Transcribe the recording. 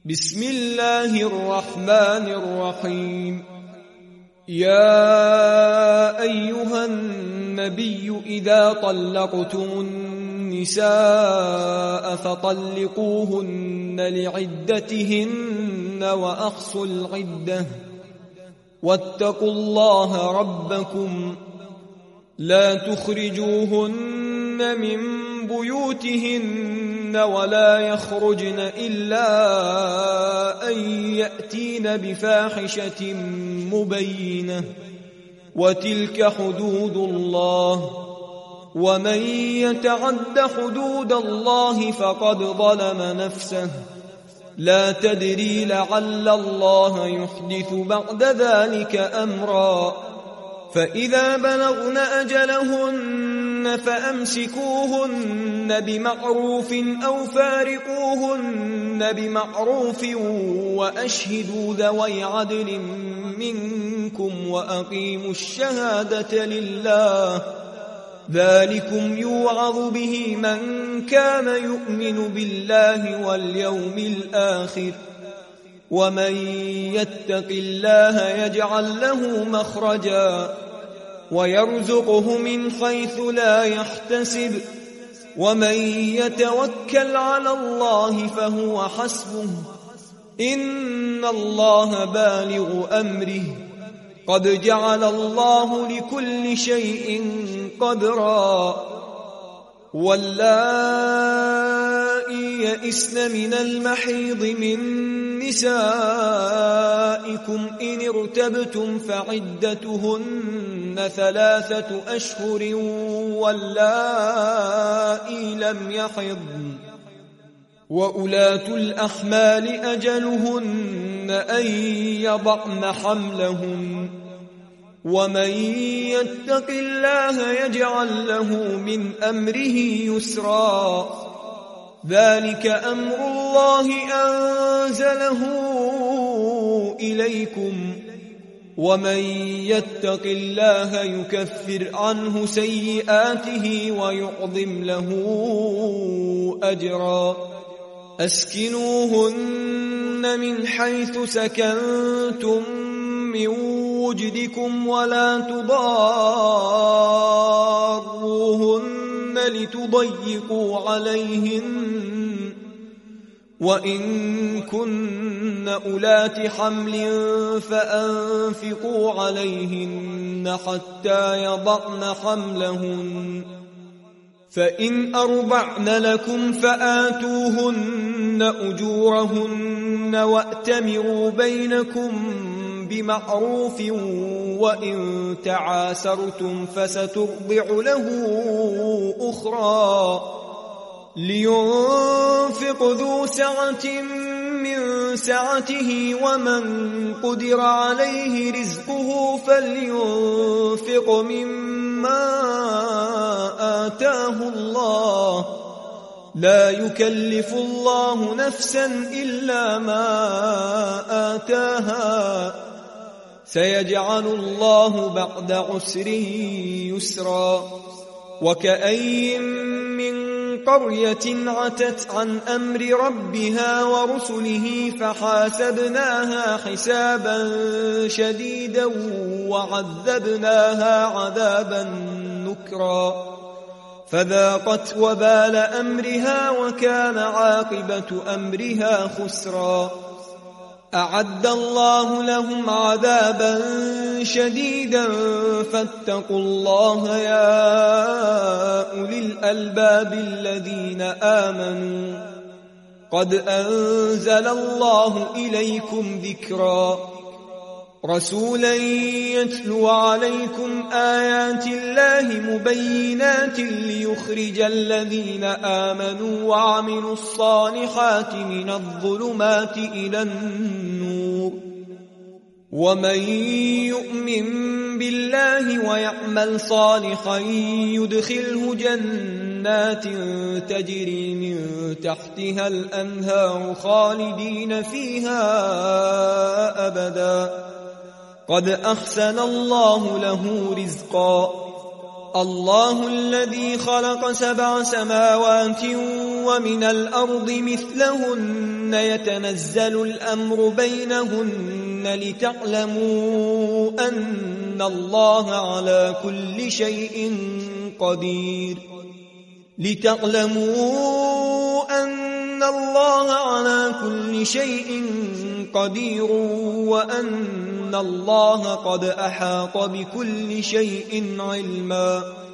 بسم الله الرحمن الرحيم. يا أيها النبي إذا طلقتم النساء فطلقوهن لعدتهن وأحصوا العدة واتقوا الله ربكم لا تخرجوهن من بيوتهن ولا يخرجن إلا أن يأتين بفاحشة مبينة وتلك حدود الله ومن يتعد حدود الله فقد ظلم نفسه لا تدري لعل الله يحدث بعد ذلك أمرا فإذا بلغن أجلهن فأمسكوهن بمعروف أو فارقوهن بمعروف وأشهدوا ذوي عدل منكم وأقيموا الشهادة لله ذلكم يوعظ به من كان يؤمن بالله واليوم الآخر ومن يتق الله يجعل له مخرجا ويرزقه من حيث لا يحتسب ومن يتوكل على الله فهو حسبه إن الله بالغ أمره قد جعل الله لكل شيء قدرا واللائي يئسن من المحيض من نسائكم إن ارتبتم فعدتهن 3 أشهر واللائي لم يحضن وأولاة الأحمال أجلهن أن يضعن حملهن ومن يتق الله يجعل له من أمره يسرا ذلك أمر الله أنزله إليكم ومن يتق الله يكفر عنه سيئاته ويعظم له أجرا أسكنوهن من حيث سكنتم من وجدكم ولا تضاروهن لتضيقوا عليهن وإن كن أولات حمل فأنفقوا عليهن حتى يضعن حملهن فإن أرضعن لكم فآتوهن أجورهن وأتمروا بينكم بمعروف وإن تعاسرتم فسترضع له أخرى لينفق ذو سعة من سعته ومن قدر عليه رزقه فلينفق مما آتاه الله لا يكلف الله نفسا إلا ما آتاها سيجعل الله بعد عسر يسرا وكأين من قرية عتت عن أمر ربها ورسله فحاسبناها حسابا شديدا وعذبناها عذابا نكرا فذاقت وبال أمرها وكان عاقبة أمرها خسرا أعد الله لهم عذابا شديدا فاتقوا الله يا أولي الألباب الذين آمنوا قد أنزل الله إليكم ذكرا رسولا يتلو عليكم آيات الله مبينات ليخرج الذين آمنوا وعملوا الصالحات من الظلمات إلى النور ومن يؤمن بالله ويعمل صالحا يدخله جنات تجري من تحتها الأنهار خالدين فيها أبدا قد أحسن الله له رزقا الله الذي خلق 7 سماوات ومن الأرض مثلهن يتنزل الأمر بينهن لتعلموا أن الله على كل شيء قدير وأن الله قد أحاط بكل شيء علما.